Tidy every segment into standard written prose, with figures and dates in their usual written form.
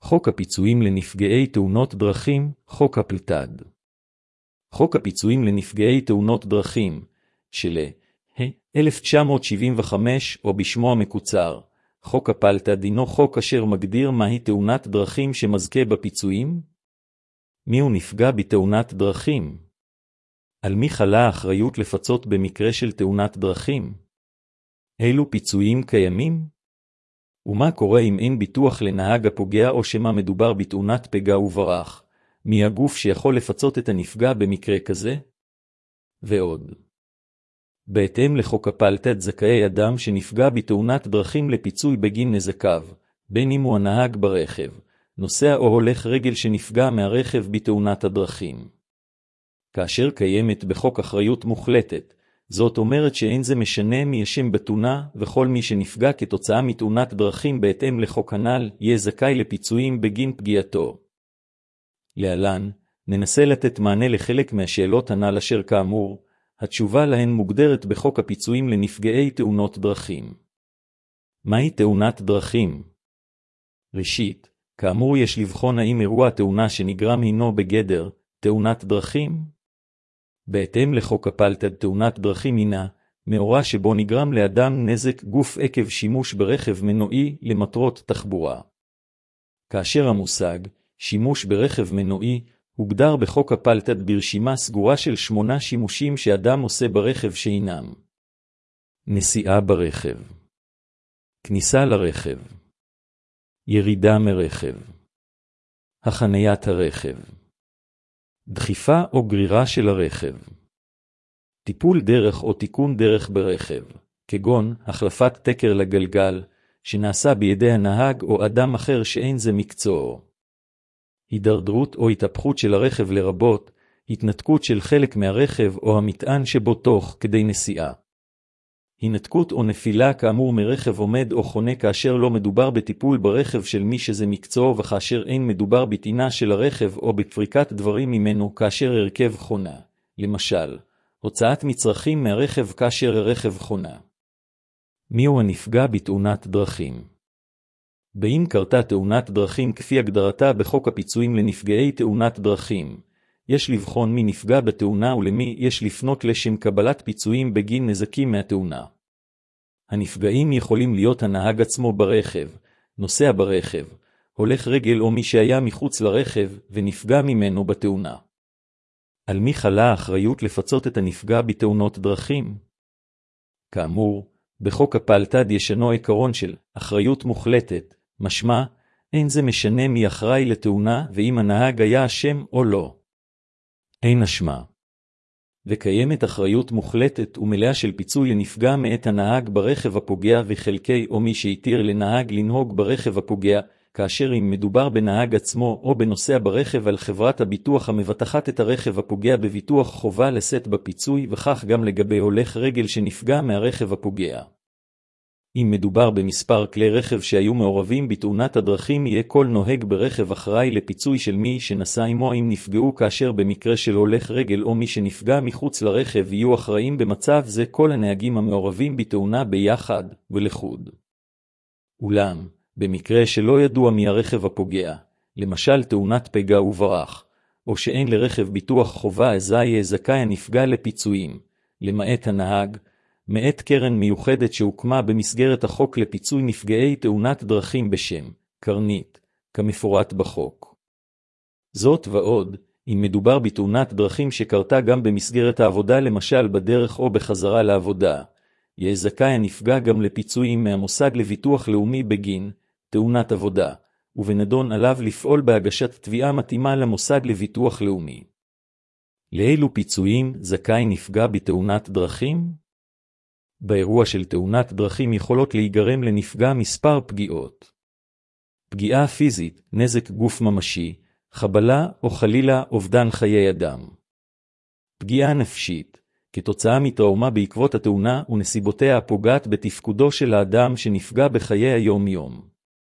חוק הפיצויים לנפגעי תאונות דרכים, חוק הפלת"ד. חוק הפיצויים לנפגעי תאונות דרכים, של 1975 או בשמו המקוצר, חוק הפלת"ד הינו חוק אשר מגדיר מהי תאונת דרכים שמזכה בפיצויים? מיהו נפגע בתאונת דרכים? על מי חלה האחריות לפצות במקרה של תאונת דרכים? אילו פיצויים קיימים? ומה קורה אם אין ביטוח לנהג הפוגע או שמה מדובר בתאונת פגע וברח? מי הגוף שיכול לפצות את הנפגע במקרה כזה? ועוד. בהתאם לחוק הפלת"ד זכאי אדם שנפגע בתאונת דרכים לפיצוי בגין נזקיו, בין אם הוא הנהג ברכב, נוסע או הולך רגל שנפגע מהרכב בתאונת הדרכים. כאשר קיימת בחוק אחריות מוחלטת, זאת אומרת שאין זה משנה מי אשם בתאונה, וכל מי שנפגע כתוצאה מתאונת דרכים בהתאם לחוק הנ"ל, יהיה זכאי לפיצויים בגין פגיעתו. להלן, ננסה לתת מענה לחלק מהשאלות הנ"ל אשר כאמור, התשובה להן מוגדרת בחוק הפיצויים לנפגעי תאונות דרכים. מהי תאונת דרכים? ראשית, כאמור יש לבחון האם אירוע התאונה שנגרם הינו בגדר תאונת דרכים? בהתאם לחוק הפלת"ד תאונת דרכים הינה מאורע שבו נגרם לאדם נזק גוף עקב שימוש ברכב מנועי למטרות תחבורה. כאשר המושג שימוש ברכב מנועי הוגדר בחוק הפלת"ד ברשימה סגורה של 8 שימושים שאדם עושה ברכב שהינם: נסיעה ברכב, כניסה לרכב, ירידה מרכב, החניית הרכב, דחיפה או גרירה של הרכב, טיפול דרך או תיקון דרך ברכב, כגון החלפת תקר לגלגל, שנעשה בידי הנהג או אדם אחר שאין זה מקצועו. הידרדרות או התהפכות של הרכב לרבות, התנתקות של חלק מהרכב או המטען שבו תוך כדי נסיעה. הנתקות או נפילה כאמור מרכב עומד או חונה כאשר לא מדובר בטיפול ברכב של מי שזה מקצועו וכאשר אין מדובר בטעינה של הרכב או בפריקת דברים ממנו כאשר הרכב חונה. למשל, הוצאת מצרכים מהרכב כאשר הרכב חונה. מיהו הנפגע בתאונת דרכים? באם קרתה תאונת דרכים כפי הגדרתה בחוק הפיצויים לנפגעי תאונת דרכים, יש לבחון מי נפגע בתאונה ולמי יש לפנות לשם קבלת פיצויים בגין נזקים מהתאונה. הנפגעים יכולים להיות הנהג עצמו ברכב, נוסע ברכב, הולך רגל או מי שהיה מחוץ לרכב ונפגע ממנו בתאונה. על מי חלה האחריות לפצות את הנפגע בתאונות דרכים? כאמור, בחוק הפלת"ד ישנו עיקרון של אחריות מוחלטת, משמע, אין זה משנה מי אחראי לתאונה ואם הנהג היה אשם או לא. אין אשמה. וקיימת אחריות מוחלטת ומלאה של פיצוי לנפגע מאת הנהג ברכב הפוגע וחלקי או מי שהתיר לנהג לנהוג ברכב הפוגע, כאשר אם מדובר בנהג עצמו או בנוסע ברכב על חברת הביטוח המבטחת את הרכב הפוגע בביטוח חובה לשאת בפיצוי וכך גם לגבי הולך רגל שנפגע מהרכב הפוגע. אם מדובר במספר כלי רכב שהיו מעורבים בתאונת הדרכים יהיה כל נוהג ברכב אחראי לפיצוי של מי שנסע עמו אם נפגעו כאשר במקרה של הולך רגל או מי שנפגע מחוץ לרכב יהיו אחראים במצב זה כל הנהגים המעורבים בתאונה ביחד ולחוד. אולם, במקרה שלא ידוע מי הרכב הפוגע, למשל תאונת פגע וברח, או שאין לרכב ביטוח חובה אזי יהיה זכאי הנפגע לפיצויים, למעט הנהג, מאת קרן מיוחדת שהוקמה במסגרת החוק לפיצוי נפגעי תאונת דרכים בשם קרנית, כמפורט בחוק. זאת ועוד, אם מדובר בתאונת דרכים שקרתה גם במסגרת העבודה למשל בדרך או בחזרה לעבודה, יהיה זכאי הנפגע גם לפיצויים מהמוסד לביטוח לאומי בגין תאונת עבודה, ובנדון עליו לפעול בהגשת תביעה מתאימה למוסד לביטוח לאומי. לאילו פיצויים זכאי נפגע בתאונת דרכים? באירוע של תאונת דרכים יכולות להיגרם לנפגע מספר פגיעות. פגיעה פיזית, נזק גוף ממשי, חבלה או חלילה אובדן חיי אדם. פגיעה נפשית, כתוצאה מטראומה בעקבות התאונה ונסיבותיה הפוגעת בתפקודו של האדם שנפגע בחיי היום-יום.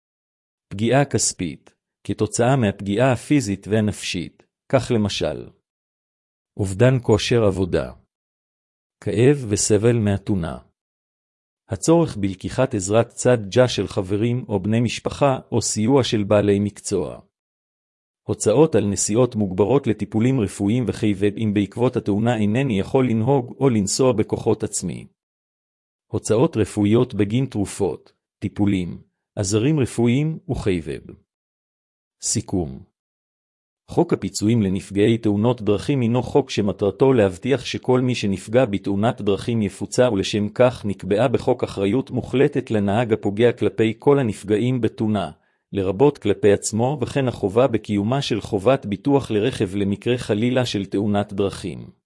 פגיעה כספית, כתוצאה מהפגיעה הפיזית והנפשית, כך למשל. אובדן כושר עבודה. כאב וסבל מהתאונה. הצורך בלקיחת עזרת צד ג'ה של חברים או בני משפחה או סיוע של בעלי מקצוע. הוצאות על נסיעות מוגברות לטיפולים רפואיים וכיבד אם בעקבות התאונה אינני יכול לנהוג או לנסוע בכוחות עצמי. הוצאות רפואיות בגין תרופות, טיפולים, עזרים רפואיים וכיבד. סיכום. חוק הפיצויים לנפגעי תאונות דרכים הינו חוק שמטרתו להבטיח שכל מי שנפגע בתאונת דרכים יפוצה, ולשם כך נקבעה בחוק אחריות מוחלטת לנהג הפוגע כלפי כל הנפגעים בתאונה, לרבות כלפי עצמו, וכן החובה בקיומה של חובת ביטוח לרכב למקרה חלילה של תאונת דרכים.